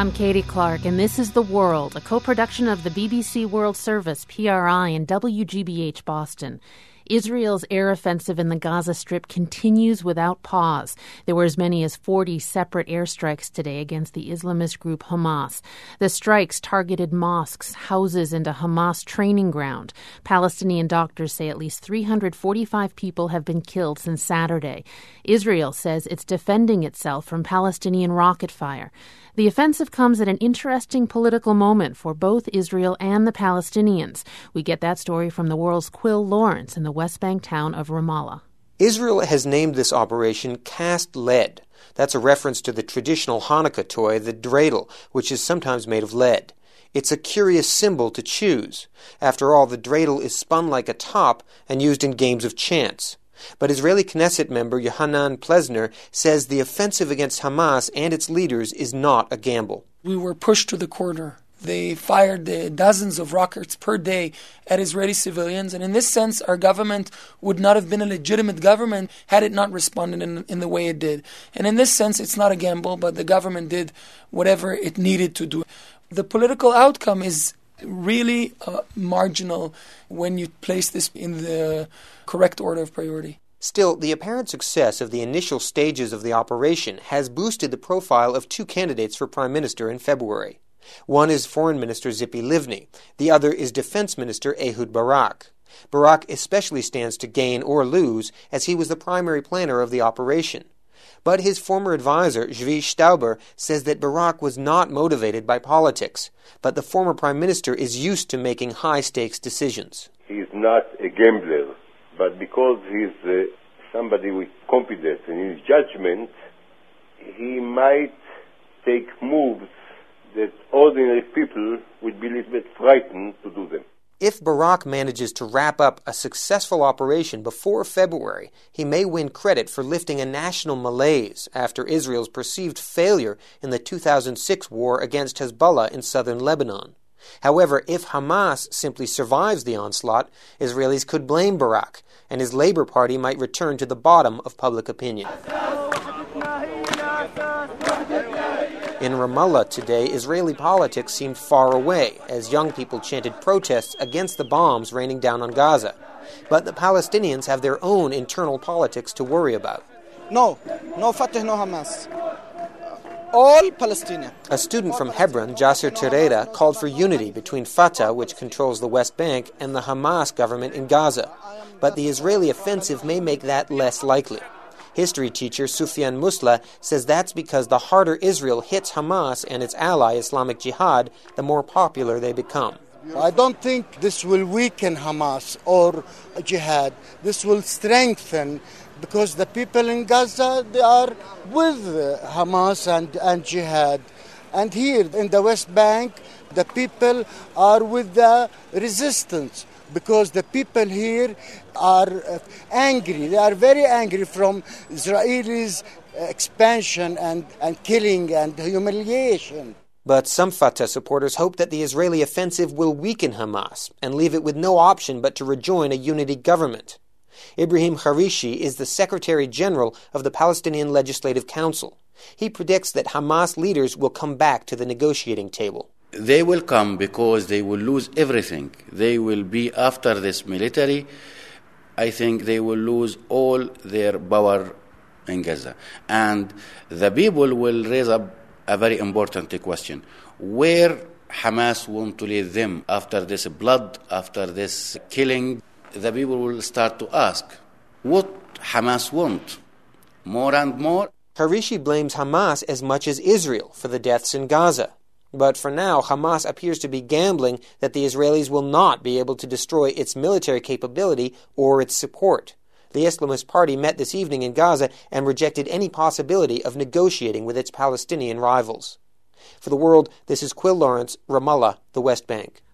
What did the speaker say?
I'm Katie Clark, and this is The World, a co-production of the BBC World Service, PRI, and WGBH Boston. Israel's air offensive in the Gaza Strip continues without pause. There were as many as 40 separate airstrikes today against the Islamist group Hamas. The strikes targeted mosques, houses, and a Hamas training ground. Palestinian doctors say at least 345 people have been killed since Saturday. Israel says it's defending itself from Palestinian rocket fire. The offensive comes at an interesting political moment for both Israel and the Palestinians. We get that story from The World's Quill Lawrence in the West Bank town of Ramallah. Israel has named this operation Cast Lead. That's a reference to the traditional Hanukkah toy, the dreidel, which is sometimes made of lead. It's a curious symbol to choose. After all, the dreidel is spun like a top and used in games of chance. But Israeli Knesset member Yohanan Plesner says the offensive against Hamas and its leaders is not a gamble. We were pushed to the corner. They fired dozens of rockets per day at Israeli civilians, and in this sense, our government would not have been a legitimate government had it not responded in the way it did. And in this sense, it's not a gamble, but the government did whatever it needed to do. The political outcome is really marginal when you place this in the correct order of priority. Still, the apparent success of the initial stages of the operation has boosted the profile of two candidates for Prime Minister in February. One is Foreign Minister Tzipi Livni. The other is Defense Minister Ehud Barak. Barak especially stands to gain or lose, as he was the primary planner of the operation. But his former advisor, Zvi Stauber, says that Barak was not motivated by politics, but the former prime minister is used to making high-stakes decisions. He's not a gambler, but because he's somebody with confidence in his judgment, he might take moves that ordinary people would be a little bit frightened to do them. If Barak manages to wrap up a successful operation before February, he may win credit for lifting a national malaise after Israel's perceived failure in the 2006 war against Hezbollah in southern Lebanon. However, if Hamas simply survives the onslaught, Israelis could blame Barak, and his Labour Party might return to the bottom of public opinion. In Ramallah today, Israeli politics seemed far away as young people chanted protests against the bombs raining down on Gaza. But the Palestinians have their own internal politics to worry about. No Fatah, no Hamas. All Palestinian. A student from Hebron, Jasser Tereda, called for unity between Fatah, which controls the West Bank, and the Hamas government in Gaza. But the Israeli offensive may make that less likely. History teacher Sufyan Musla says that's because the harder Israel hits Hamas and its ally Islamic Jihad, the more popular they become. I don't think this will weaken Hamas or Jihad. This will strengthen, because the people in Gaza, they are with Hamas and Jihad. And here in the West Bank, the people are with the resistance, because the people here are angry. They are very angry from Israelis' expansion and killing and humiliation. But some Fatah supporters hope that the Israeli offensive will weaken Hamas and leave it with no option but to rejoin a unity government. Ibrahim Harishi is the Secretary General of the Palestinian Legislative Council. He predicts that Hamas leaders will come back to the negotiating table. They will come because they will lose everything. They will be after this military. I think they will lose all their power in Gaza. And the people will raise up a very important question. Where Hamas want to lead them after this blood, after this killing? The people will start to ask, what Hamas want? More and more? Harishi blames Hamas as much as Israel for the deaths in Gaza. But for now, Hamas appears to be gambling that the Israelis will not be able to destroy its military capability or its support. The Islamist Party met this evening in Gaza and rejected any possibility of negotiating with its Palestinian rivals. For The World, this is Quill Lawrence, Ramallah, the West Bank.